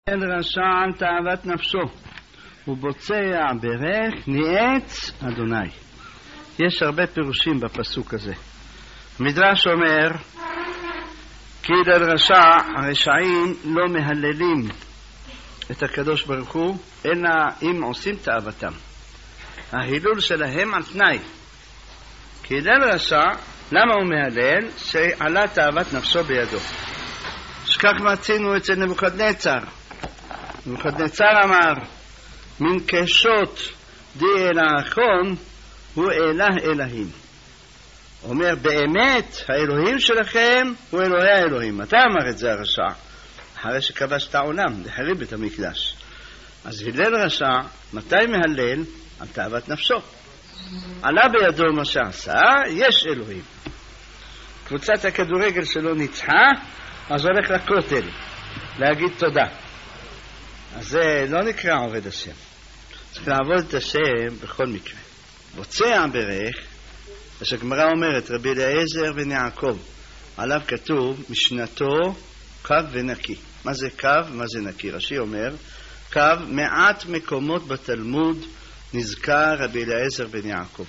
אל רשע על תאוות נפשו ובוצע ברך ניאץ אדוני. יש הרבה פירושים בפסוק הזה. המדרש אומר כי אל רשע הרשעים לא מהללים את הקדוש ברוך הוא אלא אם עושים תאוותם. ההילול שלהם על תנאי. כי אל רשע למה הוא מהלל? שעלה תאוות נפשו בידו. שכך מצינו אצל נבוכדנצר. נבוכדנצר אמר מן קשות די אלהכון הוא אלה אלוהים. אומר באמת האלוהים שלכם הוא אלוהי האלוהים. מתי אמר את זה הרשע? אחרי שכבש את העולם, החריב את המקדש. אז הלל רשע מתי מהלל? על תאוות נפשו. עלה בידו מה שעשה, יש אלוהים. קבוצת הכדורגל שלו ניצחה, אז הולך לכותל להגיד תודה. אז זה לא נקרא עובד השם. צריך לעבוד את השם בכל מקרה. בוצע ברך, השגמרא אומרת רבי אליעזר בן יעקב, עליו כתוב משנתו קו ונקי. מה זה קו? מה זה נקי? רש"י אומר קו, מעט מקומות בתלמוד נזכר רבי אליעזר בן יעקב.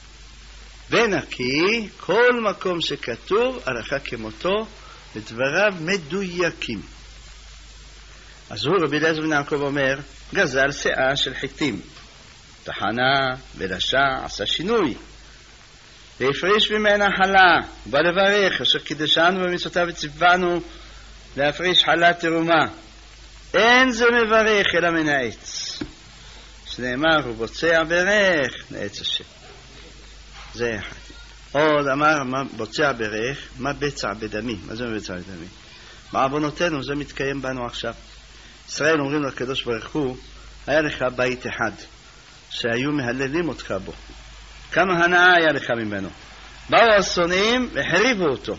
ונקי, כל מקום שכתוב הלכה כמותו ודבריו מדויקים. אז הוא רבי אליעזר בן יעקב אומר גזל שאה של חיטים, טחנה ולשה, עשה שינוי והפריש ממנה חלה, בא לברך אשר קידשנו במצוותיו וציוונו להפריש חלה תרומה. אין זה מברך אלא מן העץ, שנאמר הוא בוצע ברך נעץ השם. זה אחד. עוד אמר בוצע ברך מה בצע בדמי. מה זה בצע בדמי? בעוונותינו זה מתקיים בנו עכשיו. ישראל אומרים לקדוש ברוך הוא היה לך בית אחד שהיו מהללים אותך בו, כמה הנאה היה לך ממנו. באו השונאים והחריבו אותו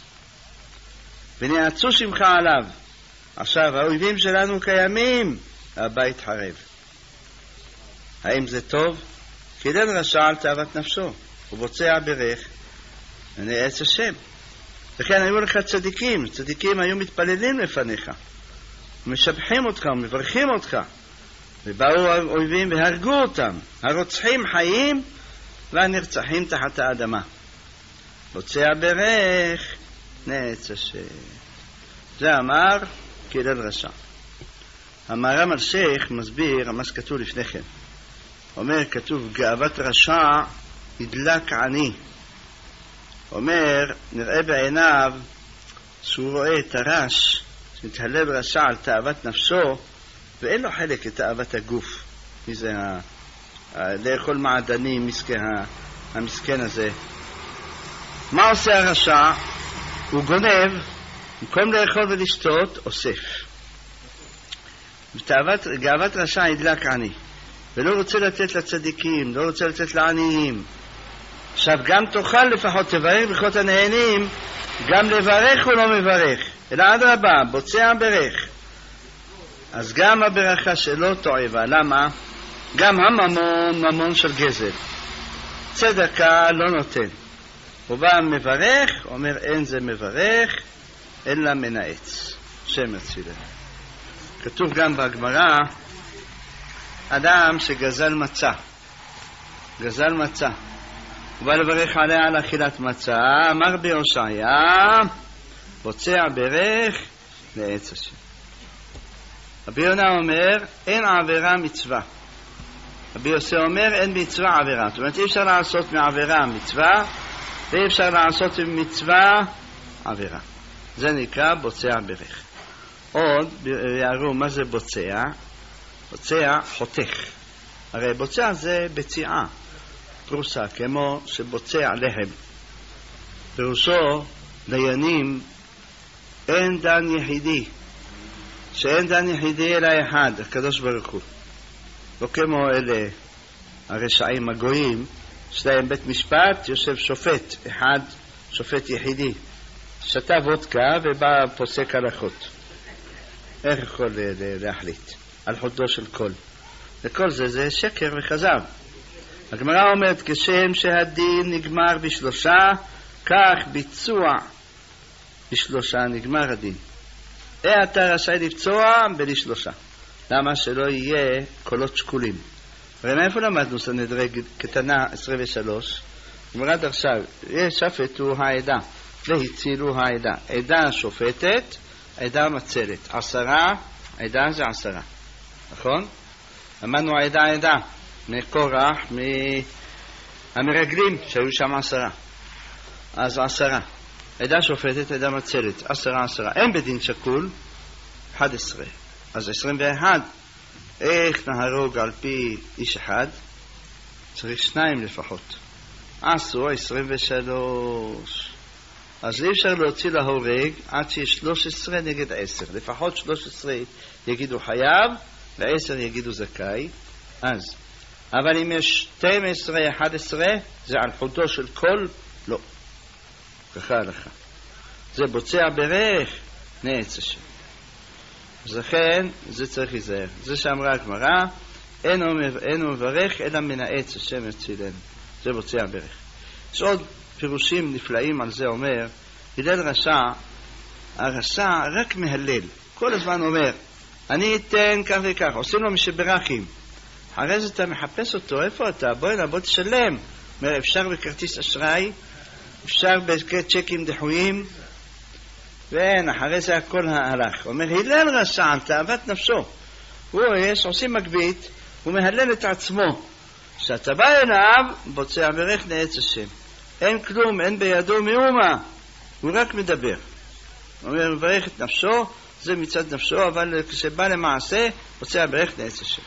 ונעצו שמך עליו. עכשיו האויבים שלנו קיימים, הבית חרב. האם זה טוב? כי אל רשע על תאוות נפשו ובוצע ברך ונעץ השם. וכן היו לך צדיקים, צדיקים היו מתפללים לפניך ומשבחים אותך ומברכים אותך, ובאו האויבים והרגו אותם. הרוצחים חיים והנרצחים תחת האדמה. בוצע ברך נעץ השם. זה אמר כי אל רשע. המהר"ם אלשיך מסביר מה שכתוב לפני כן. אומר, כתוב גאוות רשע ידלק עני. אומר, נראה בעיניו שהוא רואה את הרש שמתהלל רשע על תאוות נפשו ואין לו חלק את תאוות הגוף. מי זה לאכול מעדנים, המסכן הזה. מה עושה הרשע? הוא גונב, במקום לאכול ולשתות אוסף. גאוות רשע ידלק עני ולא רוצה לתת לצדיקים, לא רוצה לתת לעניים. עכשיו גם תאכל לפחות תברך ברכות הנהנים, גם לברך הוא לא מברך אלא אדרבה בוצע ברך. אז גם הברכה שלו תועבה. למה? גם הממון, ממון של גזל, צדקה לא נותן. הוא בא מברך, אומר אין זה מברך אלא מנעץ. שם יצילנו. כתוב גם בגמרא אדם שגזל מצה, גזל מצה, הוא בא לברך עליה על אכילת מצה, אמר בהושעיה בוצע ברך נעץ השם. רבי יונה אומר אין עבירה מצווה. רבי יוסי אומר אין מצווה עבירה. זאת אומרת אי אפשר לעשות מעבירה מצווה ואי אפשר לעשות ממצווה עבירה. זה נקרא בוצע ברך. עוד יראו מה זה בוצע. בוצע חותך. הרי בוצע זה בציעה, פרוסה, כמו שבוצע לחם. פירושו דיינים אין דן יחידי, שאין דן יחידי אלא אחד, הקדוש ברוך הוא. לא כמו אלה הרשעים הגויים, שלהם בית משפט, יושב שופט אחד, שופט יחידי, שתה וודקה ובא פוסק הלכות. איך יכול להחליט על חודו של כל? וכל זה שקר וכזב. הגמרא אומרת כשם שהדין נגמר בשלושה, כך ביצוע בשלושה נגמר הדין. אתה רשאי לפצוע בלי 3. למה שלא יהיה קולות שקולים? ומאיפה למדנו סנהדרין קטנה 23? אמרת עכשיו, שפטו העדה והצילו העדה. עדה שופטת, עדה מצלת. 10, עדה זה 10. נכון? למדנו העדה מקורח, מהמרגלים שהיו שם 10. אז 10. עדה שופטת, עדה מצלת. 10. אין בדין שקול 11. אז 21. איך נהרוג על פי איש אחד? צריך 2 לפחות. עשו 23. אז אי אפשר להוציא להורג עד שיש 13 נגד 10. לפחות 13 יגידו חייב ו10 יגידו זכאי. אז אבל אם יש 12, 11 זה על חודו של כל? לא. ככה הלכה. זה בוצע ברך נעץ השם. אז לכן זה צריך להיזהר. זה שאמרה הגמרא, אינו מברך אלא מנעץ השם יצילנו. זה בוצע ברך. יש עוד פירושים נפלאים על זה. אומר הלל רשע, הרשע רק מהלל, כל הזמן אומר אני אתן כך וכך, עושים לו משברכים. אחרי זה אתה מחפש אותו, איפה אתה? בוא תשלם. אומר אפשר בכרטיס אשראי, אפשר בצ'קים דחויים, ואין, אחרי זה הכל הלך. אומר הלל רשע על תאוות נפשו, הוא עושים מגבית, הוא מהלל את עצמו. כשאתה בא אליו בוצע ברך נעץ השם, אין כלום, אין בידו מאומה, הוא רק מדבר. הוא אומר מברך את נפשו, זה מצד נפשו, אבל כשבא למעשה בוצע ברך נעץ השם.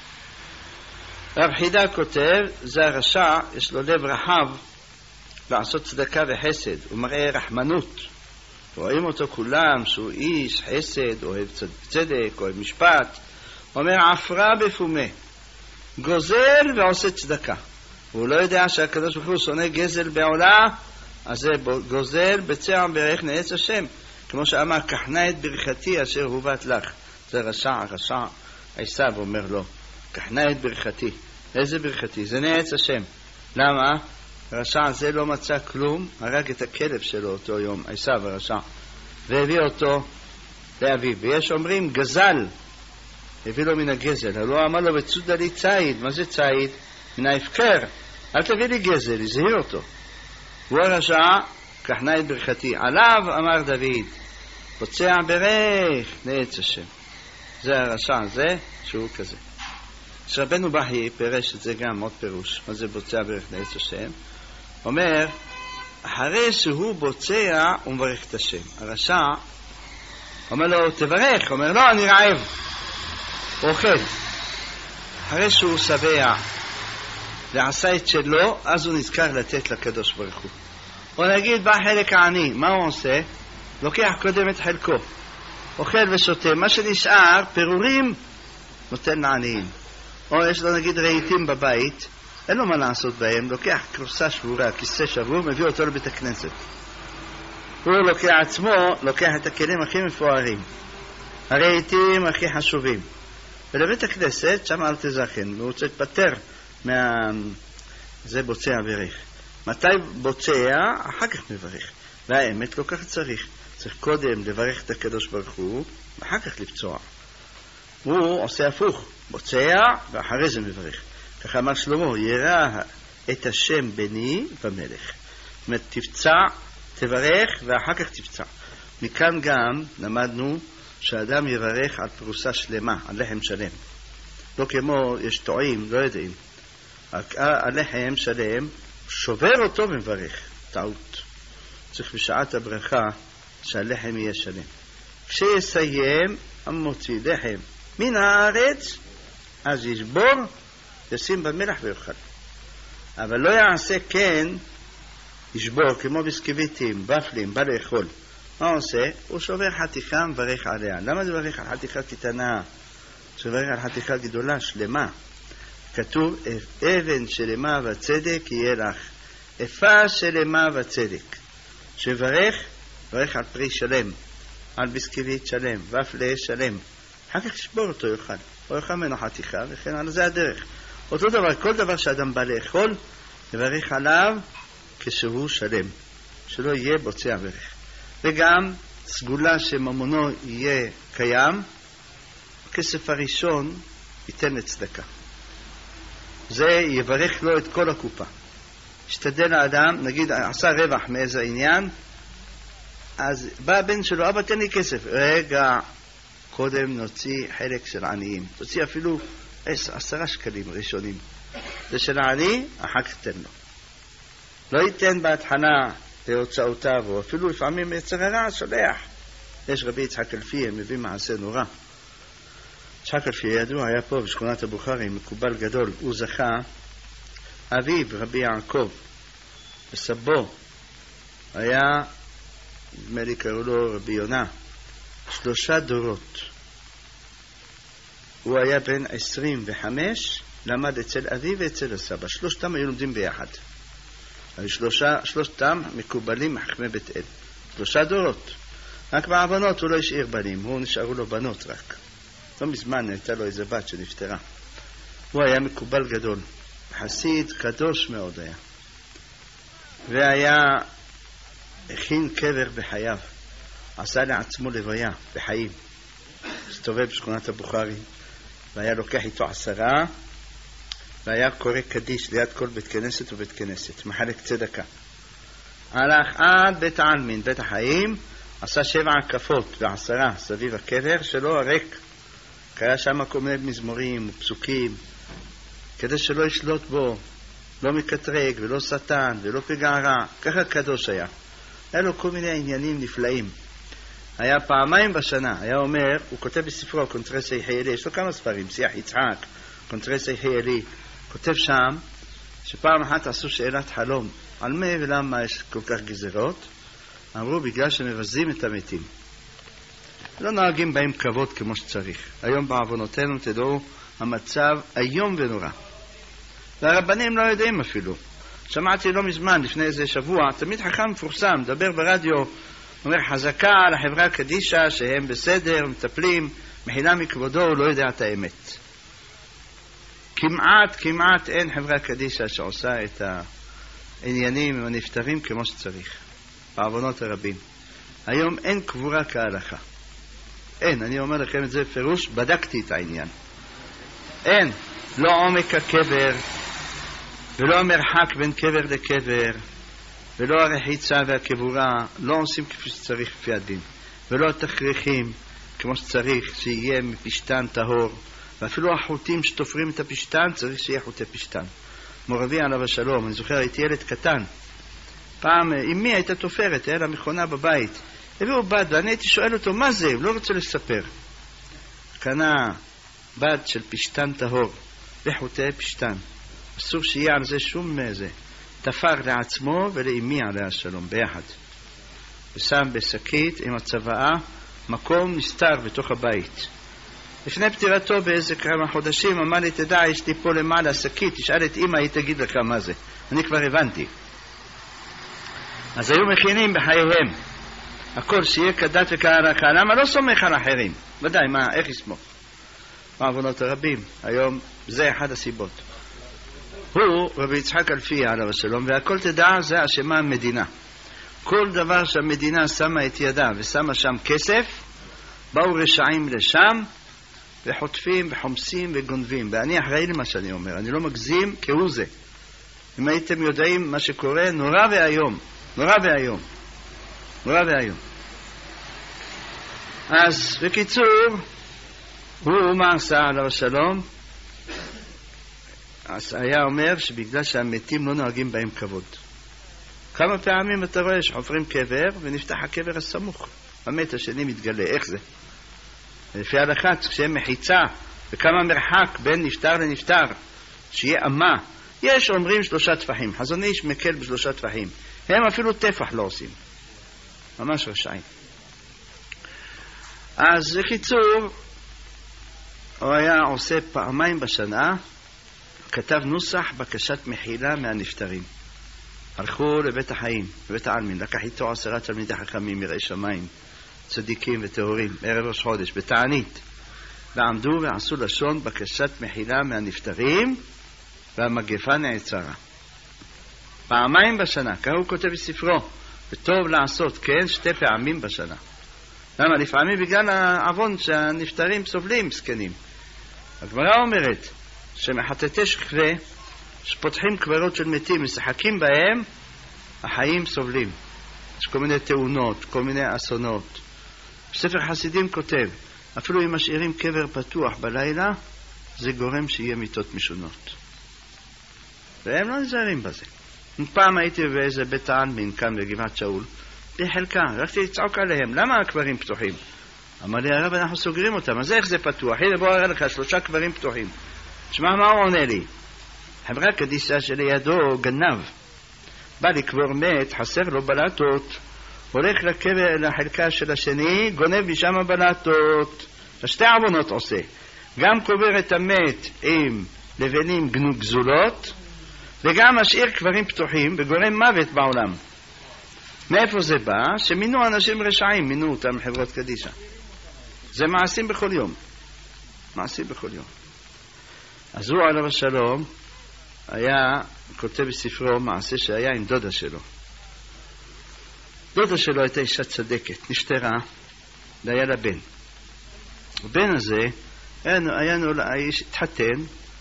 רב חידה כותב, זה הרשע, יש לו לב רחב לעשות צדקה וחסד, הוא מראה רחמנות, רואים אותו כולם שהוא איש חסד, אוהב צדק, אוהב משפט. הוא אומר עפרה בפומה, גוזל ועושה צדקה. הוא לא יודע שהקדוש ברוך הוא שונא גזל בעולה, אז זה גוזל בצע ברך נעץ השם, כמו שאמר כחנה את ברכתי אשר הובאת לך. זה רשע עשיו אומר לו כחנה את ברכתי. איזה ברכתי? זה נעץ השם. למה? הרשע הזה לא מצא כלום, הרג את הכלב שלו אותו יום, עשיו הרשע, והביא אותו לאביו. ויש אומרים גזל, הביא לו מן הגזל. הוא אמר לו בצודה לי ציד. מה זה ציד? מן ההפקר, אל תביא לי גזל, הזהיר אותו. הוא הרשע, כחנה את ברכתי. עליו אמר דוד פוצע ברך נעץ השם. זה הרשע הזה שהוא כזה. שרבנו בהי פירש את זה גם עוד פירוש, מה זה בוצע ברך נעץ השם. אומר אחרי שהוא בוצע הוא מברך את השם. הרשע אומר לו תברך, אומר לא אני רעב, הוא אוכל. אחרי שהוא שבע ועשה את שלו, אז הוא נזכר לתת לקדוש ברוך הוא. או נגיד בא חלק העני, מה הוא עושה? לוקח קודם את חלקו, אוכל ושותה, מה שנשאר פירורים נותן לעניים. או יש לו נגיד רהיטים בבית, אין לו מה לעשות בהם, לוקח כרוסה שבורה, כיסא שבור, מביא אותו לבית הכנסת. הוא לוקח עצמו, לוקח את הכלים הכי מפוארים, הרהיטים הכי חשובים, ולבית הכנסת שם אל תזכן, הוא רוצה להתפטר זה בוצע ברך. מתי בוצע? אחר כך מברך. והאמת לא כך צריך קודם לברך את הקדוש ברוך הוא ואחר כך לפצוע. הוא עושה הפוך, בוצע ואחרי זה מברך. ככה אמר שלמה, ירא את השם בני במלך. זאת אומרת, תפצע, תברך ואחר כך תפצע. מכאן גם למדנו שאדם יברך על פרוסה שלמה, על לחם שלם. לא כמו יש טועים, לא יודעים. הלחם שלם, שובר אותו ומברך. טעות. צריך בשעת הברכה שהלחם יהיה שלם. כשיסיים המוציא לחם מן הארץ, אז ישבור, ישים במלח ויאכל. אבל לא יעשה כן, ישבור כמו בסקוויטים, בפלים, בא לאכול. מה עושה? הוא שובר חתיכה מברך עליה. למה זה מברך על חתיכה קטנה? שובר על חתיכה גדולה, שלמה. כתוב אבן שלמה וצדק יהיה לך, אפה שלמה וצדק. שברך, ברך על פרי שלם, על בסקוויט שלם, ופלה שלם. אחר כך שבור אותו יאכל, או יאכל ממנו חתיכה, וכן על זה הדרך. אותו דבר, כל דבר שאדם בא לאכול, יברך עליו כשהוא שלם, שלא יהיה בוצע ברך. וגם סגולה שממונו יהיה קיים, הכסף הראשון ייתן לצדקה. זה יברך לו את כל הקופה. השתדל האדם, נגיד עשה רווח מאיזה עניין, אז בא הבן שלו, אבא תן לי כסף. רגע, קודם נוציא חלק של עניים. תוציא אפילו 10 שקלים ראשונים. זה של העני, אחר כך תן לו. לא ייתן בהתחלה להוצאותיו, או אפילו לפעמים יצר הרע, שולח. יש רבי יצחק אלפי, מביא מעשה נורא. יצחק אלפי ידוע, היה פה בשכונת הבוכרי, מקובל גדול. הוא זכה, אביו רבי יעקב, וסבו, היה, נדמה לי קראו לו רבי יונה, 3 דורות. הוא היה בן 25, למד אצל אביו ואצל הסבא. 3 היו לומדים ביחד. שלושתם מקובלים מחכמי בית אל. 3 דורות. רק בעוונות הוא לא השאיר בנים, הוא נשארו לו בנות רק. לא מזמן הייתה לו איזה בת שנפטרה. הוא היה מקובל גדול. חסיד קדוש מאוד היה. והיה הכין קבר בחייו. עשה לעצמו לוויה בחיים. הסתובב בשכונת הבוכרי. והיה לוקח איתו 10, והיה קורא קדיש ליד כל בית כנסת ובית כנסת, מחלק צדקה. הלך עד בית העלמין, בית החיים, עשה 7 הקפות ו10 סביב הקבר שלו הריק. קרא שם כל מיני מזמורים ופסוקים, כדי שלא ישלוט בו, לא מקטרג ולא שטן ולא פגע רע. ככה קדוש היה. היה לו כל מיני עניינים נפלאים. היה 2 בשנה, היה אומר, הוא כותב בספרו קונטרסי חיילי, יש לו כמה ספרים, שיח יצחק, קונטרסי חיילי, כותב שם שפעם אחת עשו שאלת חלום, על מה ולמה יש כל כך גזירות? אמרו בגלל שמבזים את המתים, לא נוהגים בהם כבוד כמו שצריך. היום בעוונותינו תדעו המצב היום ונורא, והרבנים לא יודעים אפילו. שמעתי לא מזמן, לפני איזה שבוע, תמיד חכם מפורסם, מדבר ברדיו, אומר חזקה על החברה קדישה שהם בסדר, מטפלים, מחילה מכבודו, הוא לא יודע את האמת. כמעט אין חברה קדישה שעושה את העניינים עם הנפטרים כמו שצריך, בעוונות הרבים. היום אין קבורה כהלכה. אין, אני אומר לכם את זה בפירוש, בדקתי את העניין. אין, לא עומק הקבר, ולא המרחק בין קבר לקבר, ולא הרחיצה והקבורה, לא עושים כפי שצריך לפי הדין, ולא התכריכים כמו שצריך, שיהיה מפשטן טהור, ואפילו החוטים שתופרים את הפשטן צריך שיהיה חוטי פשטן. מורבי עליו השלום, אני זוכר, הייתי ילד קטן, פעם אמי הייתה תופרת, היה לה מכונה בבית, הביאו בד, ואני הייתי שואל אותו מה זה, הוא לא רוצה לספר. קנה בד של פשטן טהור וחוטי פשטן, אסור שיהיה על זה שום מזה, תפר לעצמו ולאמי עליה השלום ביחד, ושם בשקית עם הצוואה מקום נסתר בתוך הבית. לפני פטירתו באיזה כמה חודשים אמר לי, תדע, יש לי פה למעלה שקית, תשאל את אמא, היא תגיד לך מה זה. אני כבר הבנתי. אז היו מכינים בחייהם הכל שיהיה כדת וכהלכה. למה לא סומך על אחרים? ודאי, מה, איך יסמוך? בעוונות הרבים. היום זה אחד הסיבות. הוא רבי יצחק אלפי עליו השלום, והכל תדע, זה אשמה המדינה. כל דבר שהמדינה שמה את ידה ושמה שם כסף, באו רשעים לשם וחוטפים וחומסים וגונבים. ואני אחראי למה שאני אומר, אני לא מגזים כהוא זה. אם הייתם יודעים מה שקורה, נורא והיום, נורא והיום, נורא והיום. אז בקיצור, הוא מה עשה עליו השלום? אז היה אומר שבגלל שהמתים לא נוהגים בהם כבוד. כמה פעמים אתה רואה שחופרים קבר ונפתח הקבר הסמוך, המת השני מתגלה. איך זה? לפי הלכת, כשהם מחיצה וכמה מרחק בין נפטר לנפטר, שיהיה אמה, יש אומרים 3 טפחים, חזון איש מקל ב3 טפחים, הם אפילו טפח לא עושים, ממש רשעים. אז בקיצור, הוא היה עושה 2 בשנה, כתב נוסח בקשת מחילה מהנפטרים. הלכו לבית החיים, בבית העלמין, לקח איתו 10 תלמידי חכמים מראי שמיים, צדיקים וטהורים, ערב ראש חודש, בתענית, ועמדו ועשו לשון בקשת מחילה מהנפטרים, והמגפה נעצרה. 2 בשנה, כך הוא כותב בספרו, וטוב לעשות, כן, 2 פעמים בשנה. למה? לפעמים בגלל העוון שהנפטרים סובלים, סקנים. הגמרא אומרת שמחטטי שכבה שפותחים קברות של מתים, משחקים בהם, החיים סובלים. יש כל מיני תאונות, כל מיני אסונות. בספר חסידים כותב, אפילו אם משאירים קבר פתוח בלילה, זה גורם שיהיה מיתות משונות. והם לא נזהרים בזה. פעם הייתי באיזה בית העלמין כאן בגבעת שאול, בחלקה, רציתי לצעוק עליהם, למה הקברים פתוחים? אמר לי, הרב, אנחנו סוגרים אותם, אז איך זה פתוח? הנה בוא אראה לך 3 קברים פתוחים. תשמע מה הוא עונה לי? חברה קדישה שלידו גנב, בא לקבור מת, חסר לו בלטות, הולך לחלקה של השני, גונב משם בלטות. שתי עוונות עושה, גם קובר את המת עם לבנים גזולות, וגם משאיר קברים פתוחים וגורם מוות בעולם. מאיפה זה בא? שמינו אנשים רשעים, מינו אותם חברות קדישה. זה מעשים בכל יום. מעשים בכל יום. אז הוא עליו השלום היה כותב בספרו מעשה שהיה עם דודה שלו. דודה שלו הייתה אישה צדקת, נפטרה, והיה לה בן. הבן הזה התחתן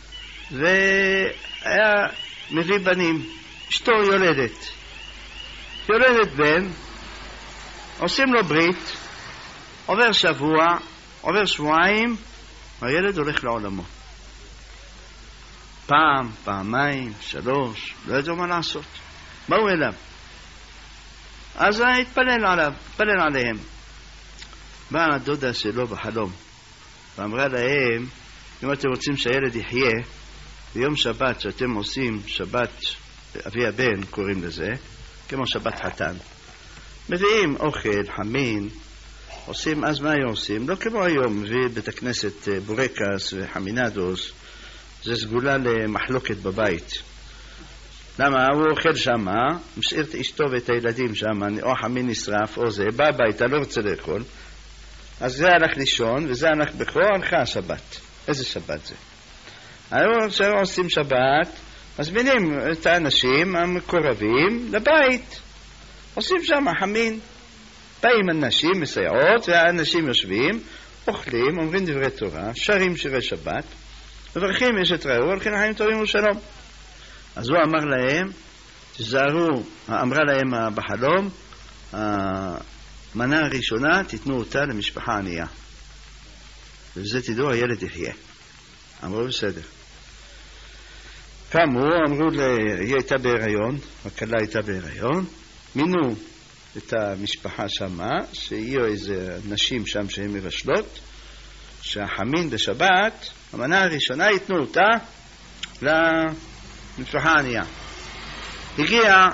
והיה מביא בנים. אשתו יולדת בן, עושים לו ברית, עובר שבוע, עובר שבועיים, הילד הולך לעולמו. פעם, פעמיים, 3, לא ידעו מה לעשות. באו אליו. אז התפלל עליהם. באה הדודה שלו בחלום, ואמרה להם, אם אתם רוצים שהילד יחיה, ביום שבת שאתם עושים, שבת אבי הבן קוראים לזה, כמו שבת חתן, מביאים אוכל, חמין, עושים, אז מה היו עושים? לא כמו היום, מביא בית הכנסת בורקס וחמינדוס, זה סגולה למחלוקת בבית. למה? הוא אוכל שמה, משאיר את אשתו ואת הילדים שמה, או חמין נשרף או זה, בא הביתה, לא רוצה לאכול, אז זה הלך לישון וזה הלך בכור, הלכה השבת. איזה שבת זה? היום עושים שבת, מזמינים את האנשים המקורבים לבית, עושים שם חמין, באים אנשים מסייעות והאנשים יושבים, אוכלים, אומרים דברי תורה, שרים שירי שבת, מברכים יש את רעהו, הולכים לחיים טובים ושלום. אז הוא אמר להם, תזהרו, אמרה להם בחלום, המנה הראשונה תיתנו אותה למשפחה ענייה, ובזה תדעו הילד יחיה. אמרו בסדר. קמו, אמרו היא הייתה בהיריון, הכלה הייתה בהיריון, מינו את המשפחה שמה, שיהיו איזה נשים שם שהן מבשלות, שהחמין בשבת, המנה הראשונה ייתנו אותה למשפחה ענייה. הגיע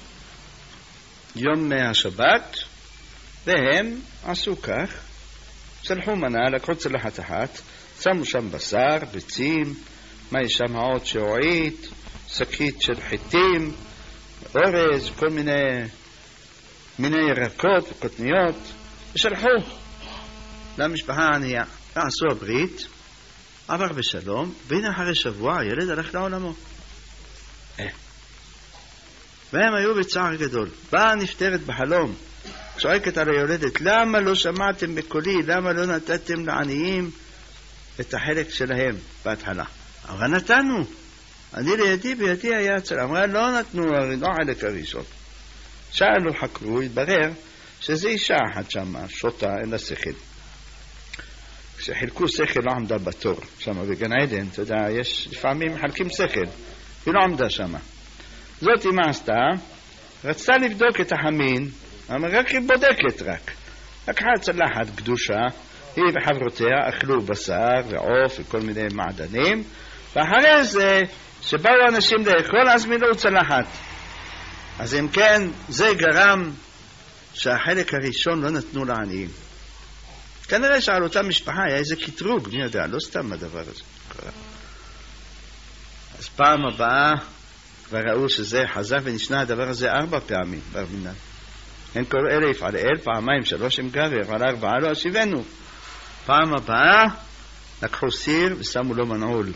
יום השבת, והם עשו כך, צלחו מנה, לקחו צלחת אחת, שמו שם בשר, ביצים, מה יש שם עוד שעועית, שקית של חיטים, אורז, כל מיני ירקות וקוטניות, ושלחו למשפחה הענייה. עשו הברית, עבר בשלום, והנה אחרי שבוע הילד הלך לעולמו. והם היו בצער גדול. באה נפטרת בחלום, צועקת על היולדת, למה לא שמעתם בקולי, למה לא נתתם לעניים את החלק שלהם בהתחלה? אמרה נתנו, אני לידי, בידי היה אצל, אמרה לא נתנו, לא חלק הראשון. שאלו, חקרו, התברר שזה אישה אחת שמה, שוטה, אין לה שכל. כשחילקו שכל לא עמדה בתור שמה בגן עדן, אתה יודע, יש לפעמים חלקים שכל, היא לא עמדה שמה. זאת היא מה עשתה, רצתה לבדוק את החמין, אמרה רק היא בודקת רק. לקחה צלחת קדושה, היא וחברותיה אכלו בשר ועוף וכל מיני מעדנים, ואחרי זה שבאו אנשים לאכול אז מילאו צלחת. אז אם כן זה גרם שהחלק הראשון לא נתנו לעניים. כנראה שעל אותה משפחה היה איזה קטרוג, מי יודע, לא סתם הדבר הזה. אז פעם הבאה כבר ראו שזה חזר ונשנה הדבר הזה 4 פעמים ברמינן. הם קוראו 1000 על 1000, פעמיים 3 עם גבר, על 4 לא אשיבנו. פעם הבאה לקחו סיר ושמו לו מנעול.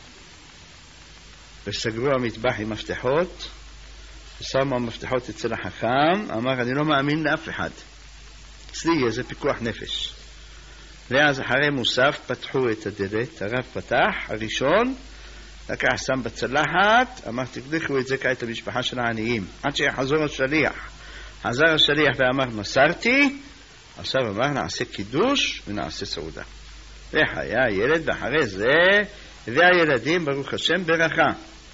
וסגרו המטבח עם מפתחות, ושמו המפתחות אצל החכם, אמר אני לא מאמין לאף אחד. אצלי יהיה זה פיקוח נפש. ואז אחרי מוסף פתחו את הדלת, הרב פתח, הראשון, לקח שם בצלחת, אמר תקדיחו את זה כעת המשפחה של העניים, עד שיחזור השליח. חזר השליח ואמר מסרתי, עכשיו אמר נעשה קידוש ונעשה סעודה. והיה ילד, ואחרי זה והילדים ברוך השם ברכה.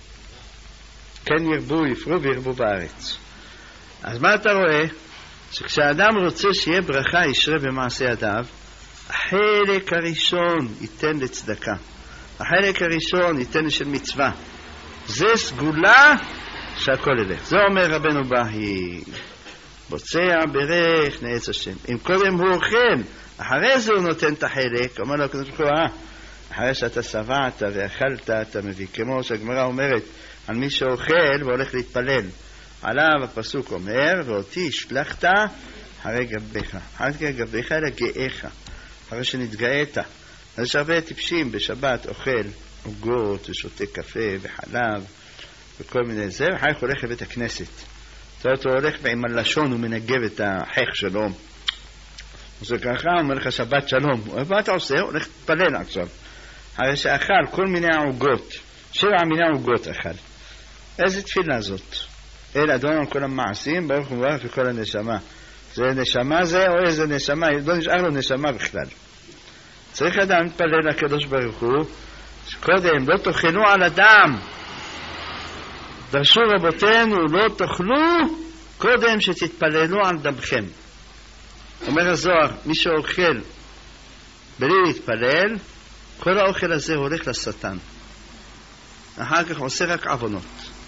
כן ירבו יפרו וירבו בארץ. אז מה אתה רואה? שכשאדם רוצה שיהיה ברכה ישרה במעשה ידיו, החלק הראשון ייתן לצדקה, החלק הראשון ייתן של מצווה. זה סגולה שהכל ילך. זה אומר רבנו בהי, בוצע ברך נעץ השם. אם קודם הוא אוכל, אחרי זה הוא נותן את החלק, אומר לו הקדוש ברוך הוא, אחרי שאתה שבעת ואכלת אתה מביא, כמו שהגמרא אומרת על מי שאוכל והולך להתפלל, עליו הפסוק אומר ואותי השלחת אחרי גביך, אחרי גביך אלא גאיך, אחרי שנתגאית. אז יש הרבה טיפשים בשבת אוכל עוגות ושותה קפה וחלב וכל מיני זה, ואחר כך הולך לבית הכנסת. זאת הוא הולך ועם הלשון הוא מנגב את החך שלו, זה ככה, אומר לך שבת שלום. מה אתה עושה? הוא הולך להתפלל עכשיו, הרי שאכל כל מיני עוגות, 7 מיני עוגות אכל. איזה תפילה זאת? אל אדון על כל המעשים, ברוך הוא מברך וכל הנשמה. זה נשמה זה או איזה נשמה? לא נשאר לו נשמה בכלל. צריך אדם להתפלל לקדוש ברוך הוא, שקודם לא תאכלו על אדם, דרשו רבותינו לא תאכלו קודם שתתפללו על דמכם. אומר הזוהר, מי שאוכל בלי להתפלל, כל האוכל הזה הולך לשטן, אחר כך עושה רק עוונות.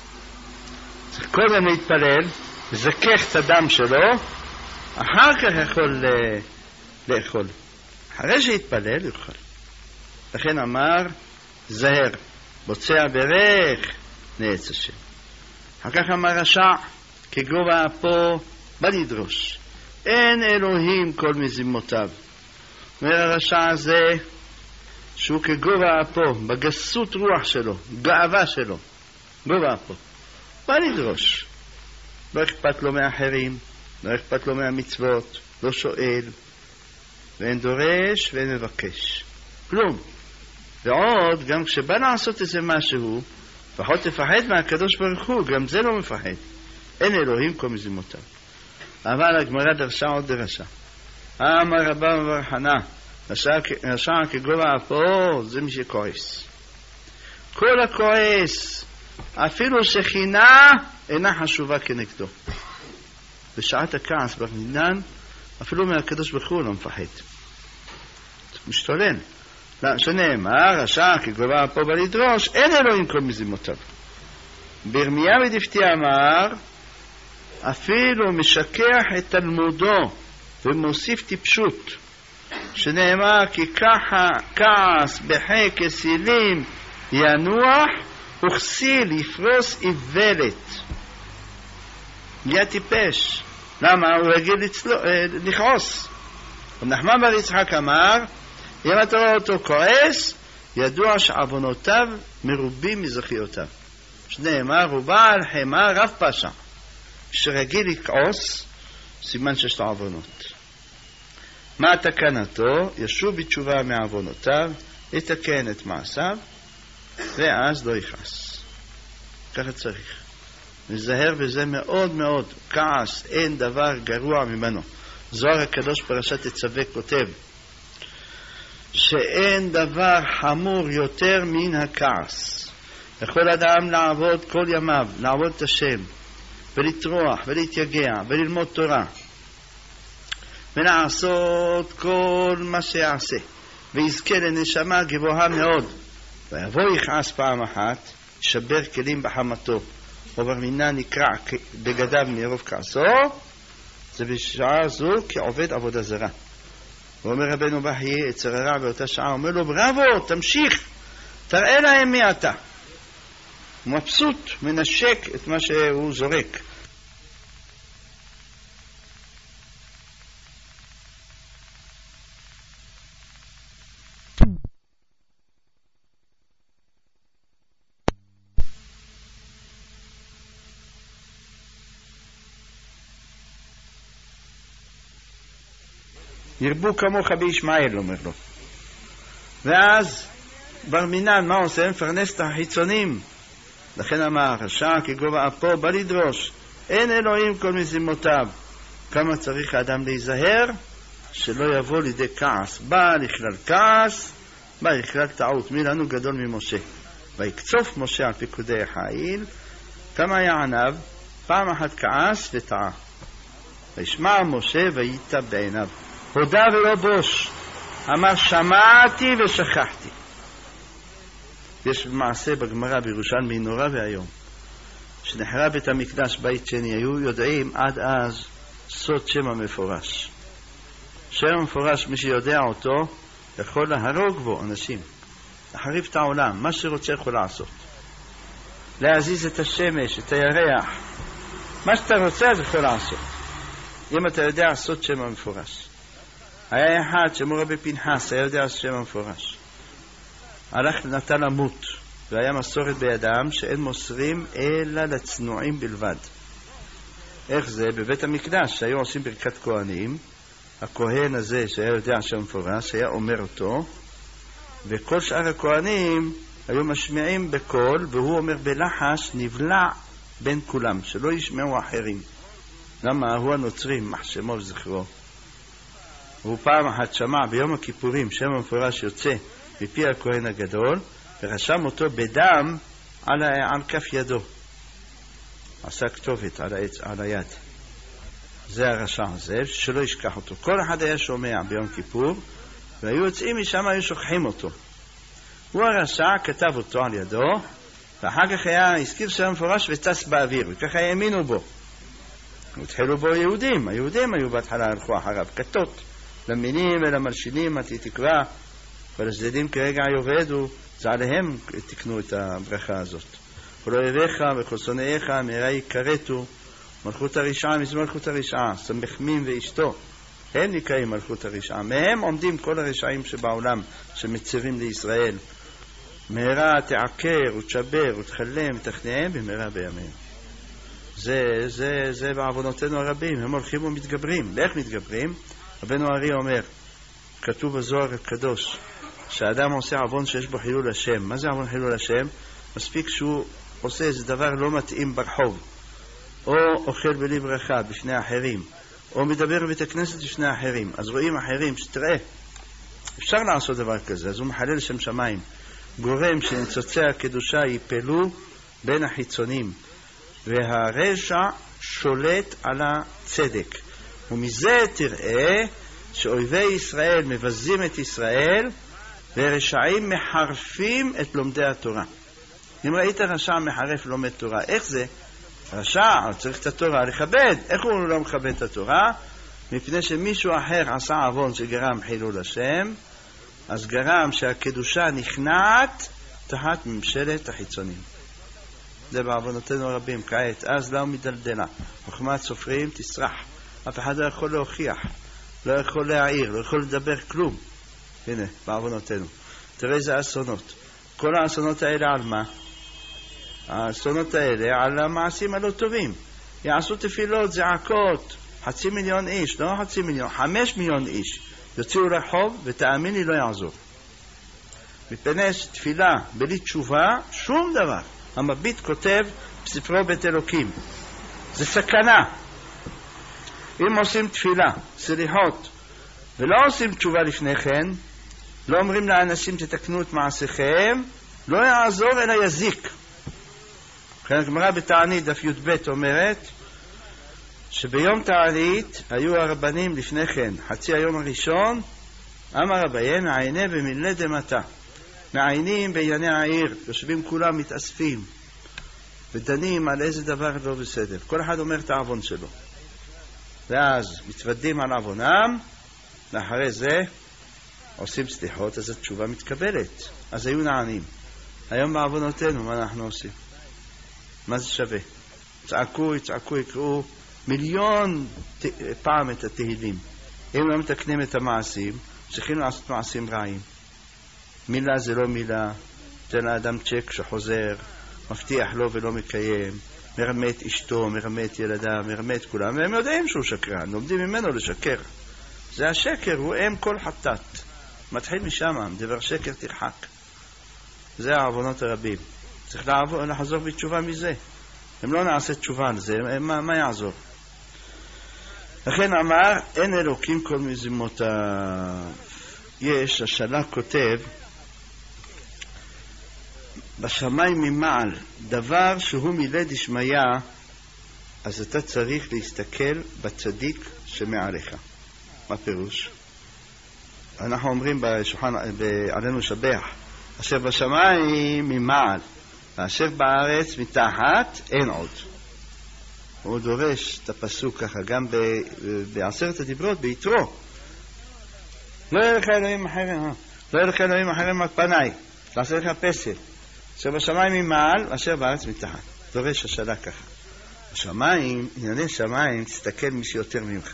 צריך קודם להתפלל, לזכך את הדם שלו, אחר כך יכול לאכול. אחרי שיתפלל יאכל. לכן אמר זהר, בוצע ברך נעץ השם. אחר כך אמר רשע, כגובה אפו בא לדרוש, אין אלוהים כל מזימותיו. אומר הרשע הזה שהוא כגובה אפו, בגסות רוח שלו, גאווה שלו, גובה אפו, בא לדרוש, לא אכפת לו מאחרים, לא אכפת לו מהמצוות, לא שואל, ואין דורש ואין מבקש, כלום. ועוד, גם כשבא לעשות איזה משהו, לפחות תפחד מהקדוש ברוך הוא, גם זה לא מפחד. אין אלוהים כל מזימותיו. אבל הגמרא דרשה עוד דרשה. אמר רבא בר חנא, רשע כגובה אפו, זה מי שכועס. כל הכועס, אפילו שכינה, אינה חשובה כנגדו. בשעת הכעס במינן, אפילו מהקדוש ברוך הוא לא מפחד. משתולל. שנאמר, רשע כגובה אפו בא לדרוש, אין אלוהים כל מזימותיו. בירמיה ודפתי אמר, אפילו משכח את תלמודו ומוסיף טיפשות, שנאמר כי כעס בחי כסילים ינוח וכסיל יפרוס איוולת. נהיה טיפש. למה? הוא רגיל לכעוס. נחמן בר יצחק אמר, אם אתה רואה אותו כועס, ידוע שעוונותיו מרובים מזכיותיו. שנאמר, הוא בעל חמה רב פשע. שרגיל לכעוס, סימן שיש לו עוונות. מה תקנתו? ישוב בתשובה מעוונותיו, יתקן את מעשיו, ואז לא יכעס. ככה צריך. נזהר בזה מאוד מאוד. כעס, אין דבר גרוע ממנו. זוהר הקדוש פרשת תצווה כותב, שאין דבר חמור יותר מן הכעס. יכול אדם לעבוד כל ימיו, לעבוד את השם, ולטרוח ולהתייגע וללמוד תורה ולעשות כל מה שיעשה ויזכה לנשמה גבוהה מאוד, ויבוא יכעס פעם אחת, שבר כלים בחמתו וברמינה נקרע בגדיו מרוב כעסו, זה בשעה זו כעובד עבודה זרה. ואומר רבנו בהי יצר הרע באותה שעה, אומר לו בראבו, תמשיך, תראה להם מי אתה. הוא מבסוט, מנשק את מה שהוא זורק. ירבו כמוך בישמעאל, אומר לו. ואז בר מינן, מה עושה? מפרנס את החיצונים. לכן אמר, רשע כגובה אפו בא לדרוש, אין אלוהים כל מזימותיו. כמה צריך האדם להיזהר שלא יבוא לידי כעס. בא לכלל כעס, בא לכלל טעות. מי לנו גדול ממשה? ויקצוף משה על פיקודי החיל. כמה היה עניו? פעם אחת כעס וטעה. וישמע משה וייטב בעיניו. הודה ולא בוש. אמר שמעתי ושכחתי. יש מעשה בגמרא בירושלמי נורא והיום. שנחרב בית המקדש בית שני, היו יודעים עד אז סוד שם המפורש. שם המפורש, מי שיודע אותו יכול להרוג בו אנשים, להחריב את העולם, מה שרוצה יכול לעשות, להזיז את השמש, את הירח, מה שאתה רוצה אז יכול לעשות, אם אתה יודע סוד שם המפורש. היה אחד שמו רבי פנחס, היה יודע שם המפורש, הלך נטה למות, והיה מסורת בידם שאין מוסרים אלא לצנועים בלבד. איך זה? בבית המקדש שהיו עושים ברכת כהנים, הכהן הזה שהיה יודע שם מפורש היה אומר אותו, וכל שאר הכהנים היו משמיעים בקול, והוא אומר בלחש נבלע בין כולם, שלא ישמעו אחרים. למה? הוא הנוצרי, מחשמו וזכרו. הוא פעם אחת שמע ביום הכיפורים שם המפורש יוצא מפי הכהן הגדול, ורשם אותו בדם על כף ידו. עשה כתובת על היד. זה הרשע הזה, שלא ישכח אותו. כל אחד היה שומע ביום כיפור, והיו יוצאים משם, היו שוכחים אותו. הוא הרשע, כתב אותו על ידו, ואחר כך הזכיר שם מפורש וטס באוויר, וככה האמינו בו. התחילו בו יהודים. היהודים היו בהתחלה הלכו אחריו, כתות, למינים ולמלשינים, התקווה, ולצדדים כרגע יובדו, זה עליהם תקנו את הברכה הזאת. כל אוהביך וכל שונאיך מהרה יקרתו, מלכות הרשעה מזמלכות הרשעה, סמכמים ואשתו, הם נקראים מלכות הרשעה, מהם עומדים כל הרשעים שבעולם שמצרים לישראל. מהרה תעקר ותשבר ותחלם תכניהם במהרה בימיהם. זה בעוונותינו הרבים, הם הולכים ומתגברים. ואיך מתגברים? רבנו ארי אומר, כתוב בזוהר הקדוש, שהאדם עושה עוון שיש בו חילול השם. מה זה עוון חילול השם? מספיק שהוא עושה איזה דבר לא מתאים ברחוב, או אוכל בלי ברכה בפני אחרים, או מדבר בבית הכנסת בפני אחרים, אז רואים אחרים שתראה, אפשר לעשות דבר כזה, אז הוא מחלל שם שמיים, גורם שניצוצי הקדושה ייפלו בין החיצונים, והרשע שולט על הצדק, ומזה תראה שאויבי ישראל מבזים את ישראל, ורשעים מחרפים את לומדי התורה. אם ראית רשע מחרף לומד תורה, איך זה? רשע צריך את התורה לכבד. איך הוא לא מכבד את התורה? מפני שמישהו אחר עשה עוון שגרם חילול השם, אז גרם שהקדושה נכנעת תחת ממשלת החיצונים. זה בעוונותינו רבים כעת. אז לא מדלדלה, חוכמת סופרים תסרח, אף אחד לא יכול להוכיח, לא יכול להעיר, לא יכול לדבר כלום. הנה, בעוונותינו תראה איזה אסונות. כל האסונות האלה על מה? האסונות האלה על המעשים הלא טובים. יעשו תפילות, זעקות, 500,000 איש, לא 500,000, 5 מיליון איש יוציאו לרחוב, ותאמין לי לא יעזור. מפני שתפילה בלי תשובה, שום דבר. המביט כותב בספרו בית אלוקים, זה סכנה. אם עושים תפילה, סליחות, ולא עושים תשובה לפני כן, לא אומרים לאנשים תתקנו את מעשיכם, לא יעזור אלא יזיק. לכן הגמרא בתענית דף י"ב אומרת שביום תענית היו הרבנים לפני כן, חצי היום הראשון, אמר רביהם מעייני במילי דמתה, מעיינים בענייני העיר, יושבים כולם מתאספים ודנים על איזה דבר לא בסדר, כל אחד אומר את העוון שלו, ואז מתוודים על עוונם, ואחרי זה עושים סליחות, אז התשובה מתקבלת, אז היו נענים. היום בעוונותינו מה אנחנו עושים? מה זה שווה? צעקו, יקראו מיליון פעם את התהילים, אם לא מתקנים את המעשים, צריכים לעשות מעשים רעים. מילה זה לא מילה, תן לאדם צ'ק שחוזר, מבטיח לו ולא מקיים, מרמה את אשתו, מרמה את ילדיו, מרמה את כולם, והם יודעים שהוא שקרן, לומדים ממנו לשקר. זה השקר, הוא אם כל חטאת. מתחיל משם, דבר שקר תרחק. זה העוונות הרבים. צריך לחזור בתשובה מזה. אם לא נעשה תשובה על זה, מה יעזור? לכן אמר, אין אלוקים כל מזימותיו. יש, השאלה כותב, בשמיים ממעל, דבר שהוא מילי דשמיא, אז אתה צריך להסתכל בצדיק שמעליך. מה פירוש? אנחנו אומרים עלינו שבח, אשר בשמיים ממעל, ואשר בארץ מתחת, אין עוד. הוא דורש את הפסוק ככה, גם בעשרת הדיברות, ביתרו. לא יהיה לך אלוהים אחרים, לא יהיה לך אלוהים אחרים על פניי, תעשה לך פסל. אשר בשמיים ממעל, ואשר בארץ מתחת. דורש השאלה ככה. בשמיים, ענייני שמיים, תסתכל מי שיותר ממך.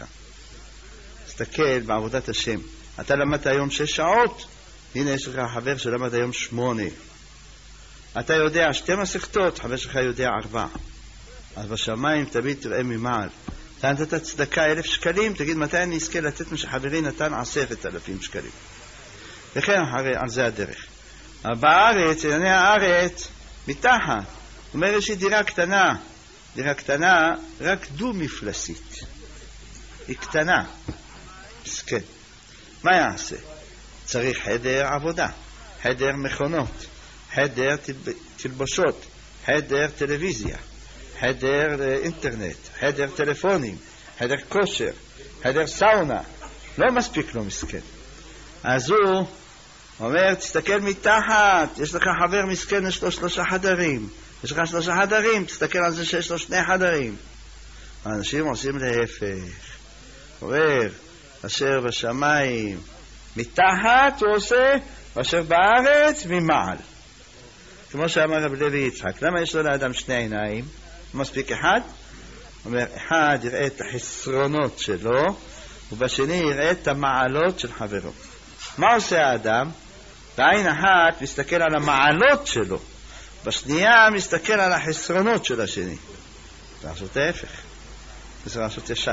תסתכל בעבודת השם. אתה למדת היום 6 שעות, הנה יש לך חבר שלמד היום 8. אתה יודע 2 מסכתות, חבר שלך יודע 4. אז בשמיים תמיד תראה ממעל. אתה נתת צדקה 1,000 שקלים, תגיד מתי אני אזכה לתת מה שחברי נתן 10,000 שקלים. וכן על זה הדרך. בארץ, ענייני הארץ, מתחת. אומר יש לי דירה קטנה. דירה קטנה, רק דו-מפלסית. היא קטנה. מסכן. מה יעשה? צריך חדר עבודה, חדר מכונות, חדר תלבושות, חדר טלוויזיה, חדר אינטרנט, חדר טלפונים, חדר כושר, חדר סאונה. לא מספיק לו מסכן. אז הוא אומר, תסתכל מתחת, יש לך חבר מסכן, יש לו 3 חדרים. יש לך 3 חדרים, תסתכל על זה שיש לו 2 חדרים. האנשים עושים להפך. אומר, אשר בשמיים מתחת הוא עושה, ואשר בארץ ממעל. כמו שאמר רב לוי יצחק, למה יש לו לאדם 2 עיניים? מספיק אחד? אומר, אחד יראה את החסרונות שלו, ובשני יראה את המעלות של חברו. מה עושה האדם? בעין אחת מסתכל על המעלות שלו, בשנייה מסתכל על החסרונות של השני. זה לעשות ההפך. זה לעשות ישר.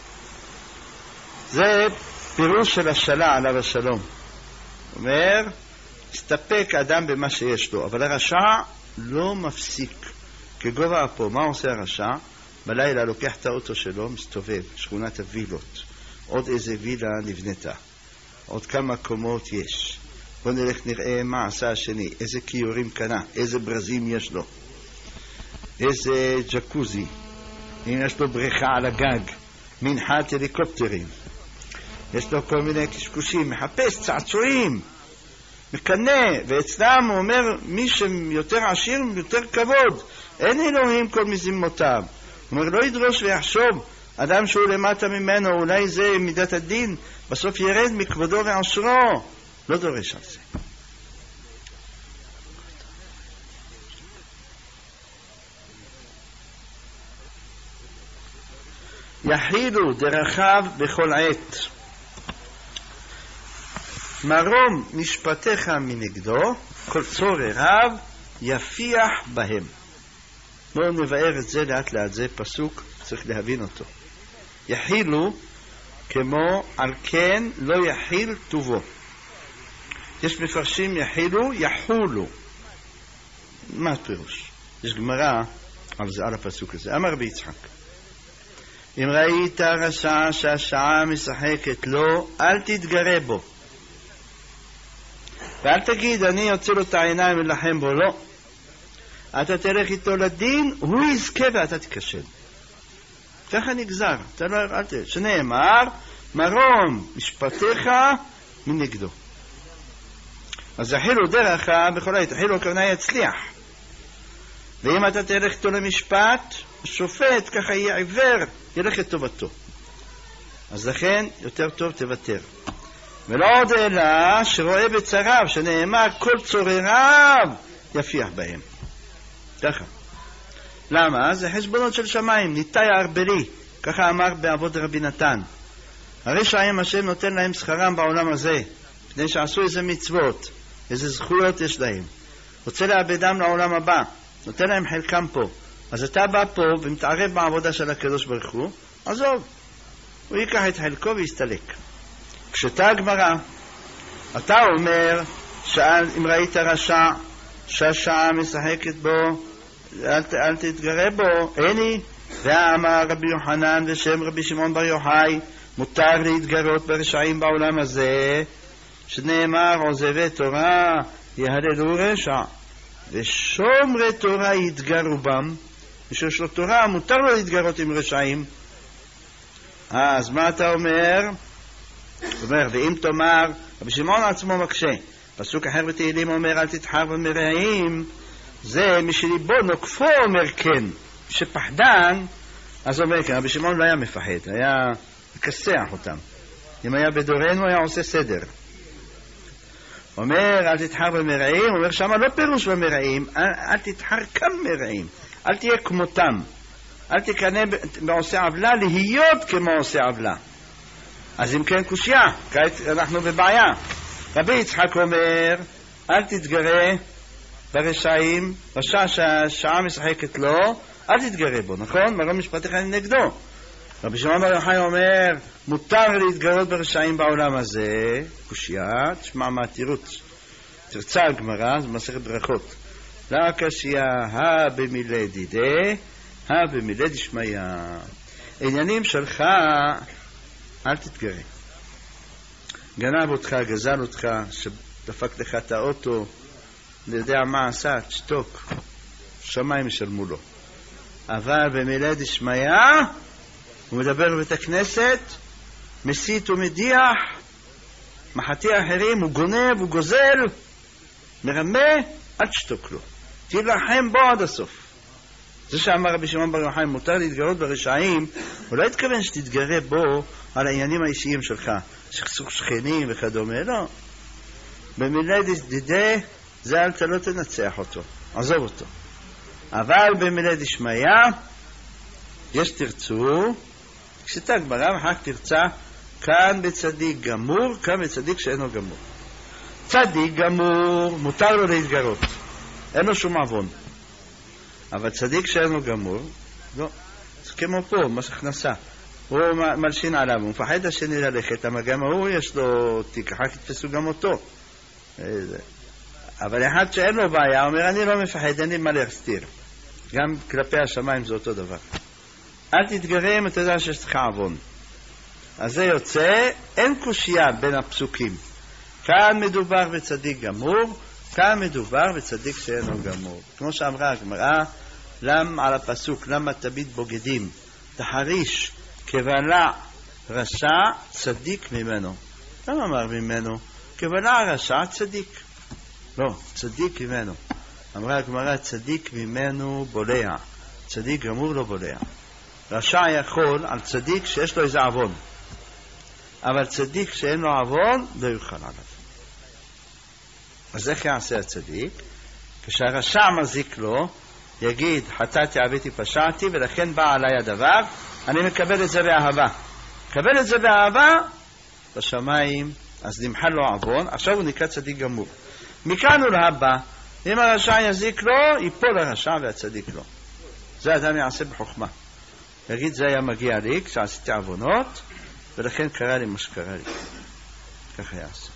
זה פירוש של השאלה עליו השלום. אומר, הסתפק אדם במה שיש לו, אבל הרשע לא מפסיק. כגובה פה, מה עושה הרשע? בלילה לוקח את האוטו שלו, מסתובב, שכונת הווילות. עוד איזה וילה נבנתה. עוד כמה קומות יש. בוא נלך נראה מה עשה השני, איזה קיורים קנה, איזה ברזים יש לו, איזה ג'קוזי, אם יש לו בריכה על הגג, מנחת הליקופטרים, יש לו כל מיני קשקושים, מחפש צעצועים, מקנה, ואצלם הוא אומר, מי שיותר עשיר, יותר כבוד, אין אלוהים כל מזימותיו. הוא אומר, לא ידרוש ויחשוב, אדם שהוא למטה ממנו, אולי זה מידת הדין, בסוף ירד מכבודו ועשרו. לא דורש על זה. יחילו דרכיו בכל עת. מרום משפטיך מנגדו, כל צורריו יפיח בהם. בואו נבאר את זה לאט לאט, זה פסוק, צריך להבין אותו. יחילו כמו על כן לא יחיל טובו. יש מפרשים יחילו, יחולו. מה הפירוש? יש גמרא על הפסוק הזה. אמר רבי יצחק, אם ראית רשע שהשעה משחקת לו, אל תתגרה בו. ואל תגיד, אני יוצא לו את העיניים ולחם בו. לא. אתה תלך איתו לדין, הוא יזכה ואתה תקשל. ככה נגזר. אתה לא אל שנאמר, מרום משפטיך מנגדו. אז יחילו דרך בכל עת, יחילו הכוונה יצליח. ואם אתה תלך איתו למשפט, השופט ככה יהיה עיוור, ילך את טובתו. אז לכן יותר טוב תוותר. ולא עוד אלא שרואה בצריו, שנאמר כל צורריו יפיח בהם. ככה. למה? זה חשבונות של שמיים, ניתאי ארבלי, ככה אמר בעבוד רבי נתן. הרשעים השם נותן להם שכרם בעולם הזה, פני שעשו איזה מצוות, איזה זכויות יש להם. רוצה לאבדם לעולם הבא, נותן להם חלקם פה. אז אתה בא פה ומתערב בעבודה של הקדוש ברוך הוא, עזוב. הוא ייקח את חלקו ויסתלק. פשטה הגמרא, אתה אומר אם ראית רשע שהשעה משחקת בו אל תתגרה בו, איני. ואמר רבי יוחנן ושם רבי שמעון בר יוחאי, מותר להתגרות ברשעים בעולם הזה, שנאמר עוזבי תורה יהללו רשע ושומרי תורה יתגרו בם. מי שיש לו תורה מותר לו להתגרות עם רשעים. אז מה אתה אומר? אומר, ואם תאמר, רבי שמעון עצמו מקשה, פסוק אחר בתהילים אומר אל תתחר במרעים, זה משליבו נוקפו אומר כן, שפחדן אז אומר כן. רבי שמעון לא היה מפחד, היה מקסח אותם. אם היה בדורנו היה עושה סדר. אומר אל תתחר במרעים, אומר שמה לא פירוש במרעים, אל תתחר כם מרעים, אל תהיה כמותם, אל תקנה בעושה עוולה להיות כמו עושה עוולה. אז אם כן קושיה, כעת אנחנו בבעיה. רבי יצחק אומר אל תתגרה ברשעים, רשע שהשעה משחקת לו אל תתגרה בו, נכון? מרום משפט אחד נגדו. רבי שמעון בר יוחאי אומר מותר להתגרות ברשעים בעולם הזה, קושיה, תשמע מה התירוץ, תרצה הגמרא, זה מסכת ברכות. לא קשיה במילי דידי במילי דשמיא, עניינים שלך אל תתגרה. גנב אותך, גזל אותך, שדפק לך את האוטו, לא יודע מה עשה, תשתוק, שמיים ישלמו לו. אבל במילי דשמיא הוא מדבר בבית הכנסת, מסית ומדיח, מחטיא אחרים, הוא גונב, הוא גוזל, מרמה, אל תשתוק לו, תילחם בו עד הסוף. זה שאמר רבי שמעון בר יוחאי מותר להתגרות ברשעים, הוא לא התכוון שתתגרה בו על העניינים האישיים שלך, סכסוך שכנים וכדומה, לא. במילי דידי זה אתה לא תנצח אותו, עזוב אותו. אבל במילי דשמיא יש תרצו, כשתה הגמרא ואחר תרצה, כאן בצדיק גמור, כאן בצדיק שאינו גמור. צדיק גמור מותר לו להתגרות, אין לו שום עוון. אבל צדיק שאינו גמור, לא, זה כמו פה, מס הכנסה, הוא מלשין עליו, הוא מפחד השני ללכת, אבל גם הוא יש לו תיק, אחר כתפסו גם אותו. אבל אחד שאין לו בעיה, אומר אני לא מפחד, אין לי מה להסתיר. גם כלפי השמיים זה אותו דבר. אל תתגרה אם אתה יודע שיש לך עוון. אז זה יוצא, אין קושיה בין הפסוקים. כאן מדובר בצדיק גמור, כאן מדובר בצדיק שאינו גמור. כמו שאמרה הגמרא, על הפסוק, למה תמיד בוגדים? תחריש כבלע רשע צדיק ממנו. למה אמר ממנו? כבלע רשע צדיק. לא, צדיק ממנו. אמרה הגמרא, צדיק ממנו בולע. צדיק גמור לא בולע. רשע יכול על צדיק שיש לו איזה עוון. אבל צדיק שאין לו עוון לא יוכל עליו. אז איך יעשה הצדיק? כשהרשע מזיק לו, יגיד, חטאתי, עוויתי, פשעתי, ולכן בא עליי הדבר, אני מקבל את זה באהבה. מקבל את זה באהבה, בשמיים, אז נמחל לו עוון, עכשיו הוא נקרא צדיק גמור. מכאן ולהבא, אם הרשע יזיק לו, ייפול הרשע והצדיק לו. זה אדם יעשה בחוכמה. יגיד, זה היה מגיע לי כשעשיתי עוונות, ולכן קרה לי מה שקרה לי. ככה יעשה.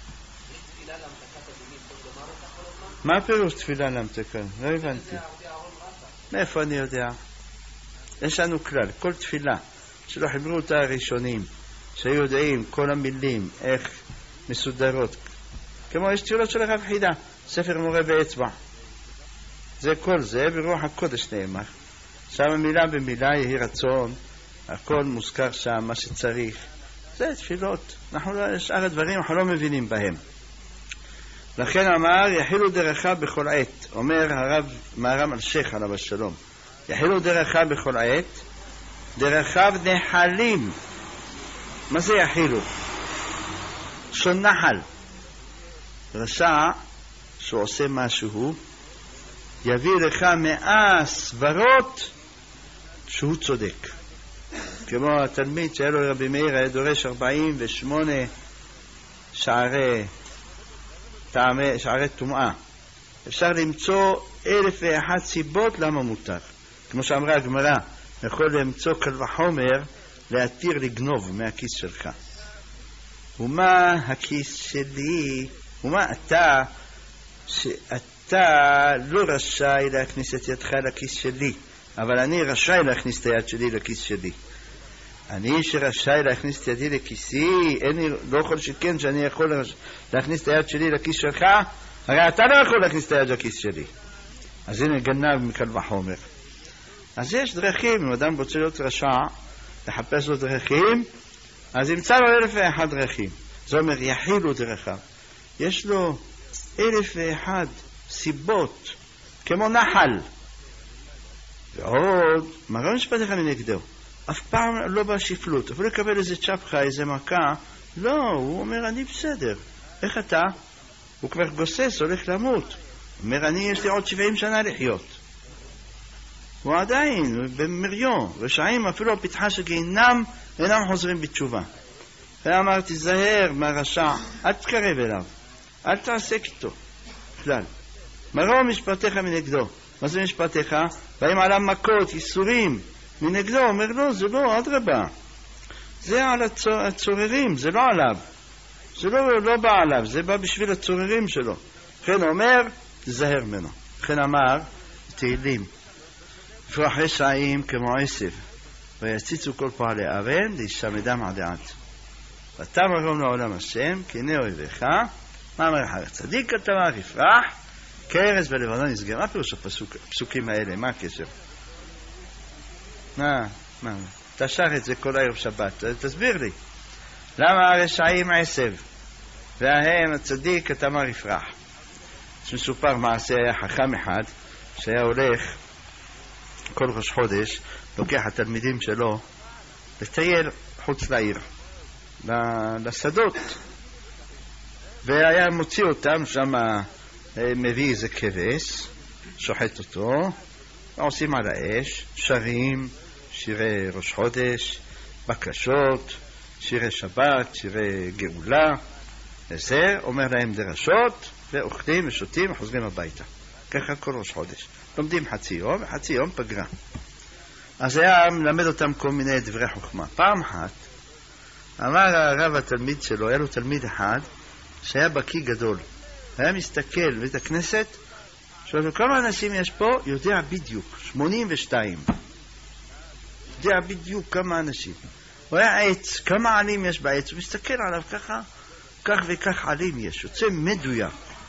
מה פירוש תפילה להמתקה? לא הבנתי. מאיפה אני יודע? יש לנו כלל, כל תפילה שלא חיברו אותה הראשונים, שהיו יודעים כל המילים, איך מסודרות. כמו יש תפילות של הרב חידה, ספר מורה באצבע. זה כל זה ברוח הקודש נאמר. שם מילה במילה יהי רצון, הכל מוזכר שם, מה שצריך. זה תפילות. אנחנו לא, שאר הדברים אנחנו לא מבינים בהם. לכן אמר, יחילו דרך בכל עת. אומר הרב מהר"ם אלשיך עליו השלום. יחילו דרך בכל עת, דרכיו נחלים. מה זה יחילו? שון נחל. רשע שהוא עושה משהו, יביא לך 100 סברות שהוא צודק. כמו התלמיד שהיה לו רבי מאיר, היה דורש 48 שערי טומאה. אפשר למצוא 1001 סיבות למה מותר. כמו שאמרה הגמרא, יכול למצוא קל וחומר להתיר לגנוב מהכיס שלך. ומה הכיס שלי, ומה אתה, שאתה לא רשאי להכניס את ידך לכיס שלי, אבל אני רשאי להכניס את היד שלי לכיס שלי. אני שרשאי להכניס את ידי לכיסי, אני לא יכול שכן שאני יכול להכניס את היד שלי לכיס שלך, הרי אתה לא יכול להכניס את היד לכיס שלי. אז הנה גנב מקל וחומר. אז יש דרכים, אם אדם רוצה להיות רשע, לחפש לו דרכים, אז ימצא לו 1,001 דרכים. זאת אומרת, יחילו דרכיו. יש לו 1,001 סיבות, כמו נחל. ועוד, מה לא משפט לך מנגדו? אף פעם לא בשפלות, אפילו לקבל איזה צ'פחה, איזה מכה. לא, הוא אומר, אני בסדר. איך אתה? הוא כבר גוסס, הולך למות. הוא אומר, אני יש לי עוד 70 שנה לחיות. הוא עדיין במריון, רשעים אפילו הפתחה של גיהינם אינם חוזרים בתשובה. ואמר, תיזהר מהרשע, אל תקרב אליו, אל תעסק איתו, כלל. מרום משפטיך מנגדו. מה זה משפטיך? באים עליו מכות, איסורים מנגדו. אומר, לא, זה לא, אדרבה. זה על הצוררים, זה לא עליו. זה לא בא עליו, זה בא בשביל הצוררים שלו. לכן אומר, תיזהר ממנו. לכן אמר, תהילים. יפרח רשעים כמו עשב, ויציצו כל פועלי אבן, להישמדם עד עד. ואתה מרום לעולם השם, כי הנה אוהביך, מה אומר לך? צדיק אתה יפרח, כארז בלבנון נסגר. מה פירוש הפסוקים האלה? מה הקשר? מה? אתה שר את זה כל ערב שבת, תסביר לי. למה הרשעים עשב, וההם הצדיק אתה יפרח? שמסופר מעשה היה חכם אחד, שהיה הולך כל ראש חודש, לוקח התלמידים שלו לטייל חוץ לעיר, לשדות, והיה מוציא אותם שם, מביא איזה כבש, שוחט אותו, עושים על האש, שרים שירי ראש חודש, בקשות, שירי שבת, שירי גאולה, וזה אומר להם דרשות, ואוכלים ושותים וחוזרים הביתה. ככה כל ראש חודש. לומדים חצי יום, וחצי יום פגרה. אז היה מלמד אותם כל מיני דברי חוכמה. פעם אחת, אמר הרב התלמיד שלו, היה לו תלמיד אחד, שהיה בקי גדול. היה מסתכל בבית הכנסת, שואל כמה אנשים יש פה, יודע בדיוק, 82. יודע בדיוק כמה אנשים. הוא היה עץ, כמה עלים יש בעץ, הוא מסתכל עליו ככה, כך וכך עלים יש, יוצא מדויק.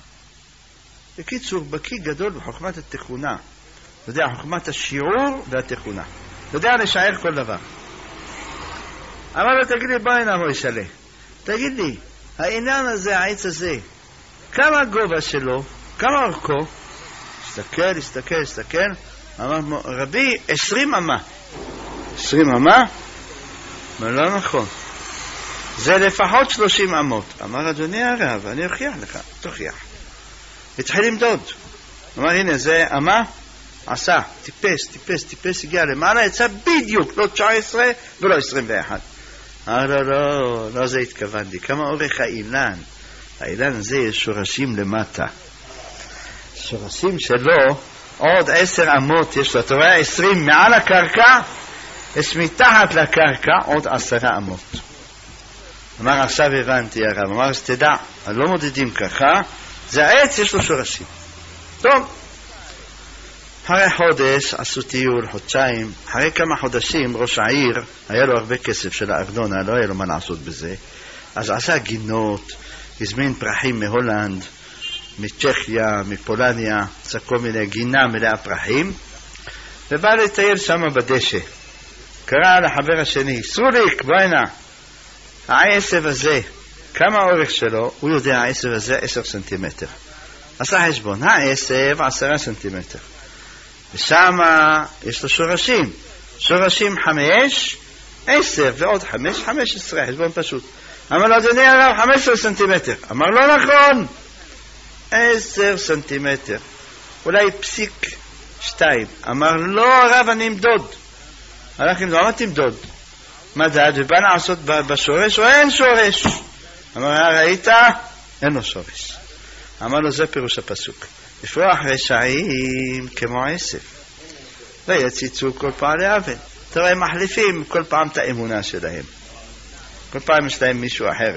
בקיצור, בקי גדול בחוכמת התכונה. אתה יודע, חוכמת השיעור והתכונה. אתה יודע לשער כל דבר. אמר לו, תגיד לי, בוא הנה מוישלה. תגיד לי, העניין הזה, העץ הזה, כמה הגובה שלו, כמה אורכו? הסתכל. אמר, רבי, 20 אמה. 20 אמה? אבל לא נכון. זה לפחות 30 אמות. אמר, אדוני הרב, אני אוכיח לך, תוכיח. התחיל למדוד. אמר, הנה, זה אמה, עשה, טיפס, הגיע למעלה, יצא בדיוק, לא 19 ולא 21. אמר, לא, זה התכוונתי. כמה אורך האילן? האילן הזה יש שורשים למטה. שורשים שלו, עוד 10 אמות יש לו. אתה רואה 20 מעל הקרקע, יש מתחת לקרקע עוד 10 אמות. אמר, עכשיו הבנתי הרב. אמר, אז תדע, לא מודדים ככה, זה העץ, יש לו שורשים. טוב, אחרי חודש עשו טיול, חודשיים. אחרי כמה חודשים ראש העיר, היה לו הרבה כסף של הארנונה, לא היה לו מה לעשות בזה. אז עשה גינות, הזמין פרחים מהולנד, מצ'כיה, מפולניה, עשה כל מיני גינה מלאה פרחים, ובא לטייל שם בדשא. קרא לחבר השני, סרוליק, בוא הנה, העשב הזה, כמה האורך שלו? הוא יודע, העשב הזה 10 סנטימטר. עשה חשבון, העשב 10 סנטימטר. ושם יש לו שורשים 5, 10 ועוד 5, 15, חשבון פשוט. אמר לו, אדוני הרב, 15 סנטימטר. אמר, לא נכון, 10 סנטימטר. אולי 0.2. אמר, לא הרב, אני אמדוד. אמר, תמדוד. מדד, ובא לעשות בשורש, או אין שורש. אמר, ראית? אין לו שורש. אמר לו, זה פירוש הפסוק. יפרח רשעים כמו עשב, ויציצו כל פעלי אבן. תראה, הם מחליפים כל פעם את האמונה שלהם. כל פעם יש להם מישהו אחר,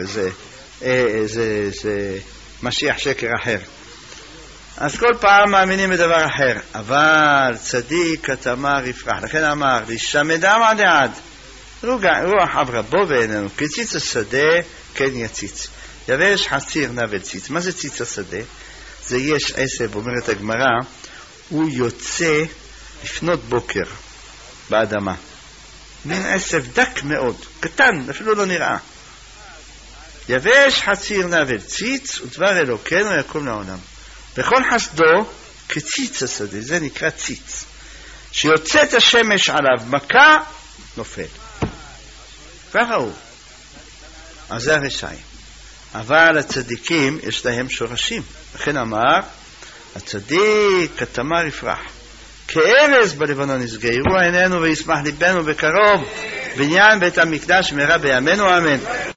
איזה משיח שקר אחר. אז כל פעם מאמינים בדבר אחר. אבל צדיק כתמר יפרח. לכן אמר, וישמד עמא דעד. רוח אברה בו ואיננו. כציץ השדה כן יציץ. יבש חציר נבל ציץ. מה זה ציץ השדה? זה יש עשב, אומרת הגמרא, הוא יוצא לפנות בוקר באדמה. מין עשב דק מאוד, קטן, אפילו לא נראה. יבש חציר נבל ציץ, ודבר אלוקינו יקום לעולם. בכל חסדו כציץ השדה, זה נקרא ציץ. שיוצאת השמש עליו מכה, נופל. ככה הוא. אז זה הרשעים. אבל הצדיקים יש להם שורשים. לכן אמר, הצדיק כתמר יפרח. כארז בלבנון יסגרו עינינו וישמח ליבנו בקרוב. בניין בית המקדש מהרה בימינו אמן.